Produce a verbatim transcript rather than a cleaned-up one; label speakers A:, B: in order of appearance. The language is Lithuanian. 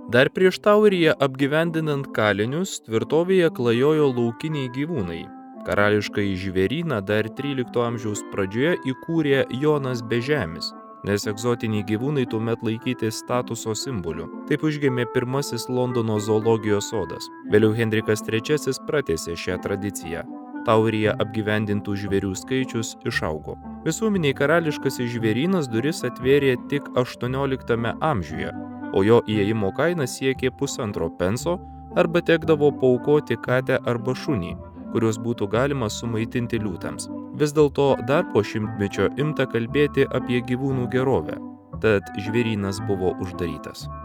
A: Dar prieš Tauriją apgyvendinant kalinius, tvirtovėje klajojo laukiniai gyvūnai. Karališkąjį žvėryną dar trylikto amžiaus pradžioje įkūrė Jonas Bežemis, nes egzotiniai gyvūnai tuomet laikyti statuso simboliu. Taip užgimė pirmasis Londono zoologijos sodas. Vėliau Henrikas trečiasis pratęsė šią tradiciją. Taurėje apgyvendintų žvėrių skaičius išaugo. Visuomeniai karališkasis žvėrynas duris atvėrė tik aštuonioliktame amžiuje, o jo įėjimo kaina siekė pusantro penso arba tekdavo paaukoti katę arba šunį, kuriuos būtų galima sumaitinti liūtams. Vis dėlto dar po šimtmečio imta kalbėti apie gyvūnų gerovę, tad žvėrynas buvo uždarytas.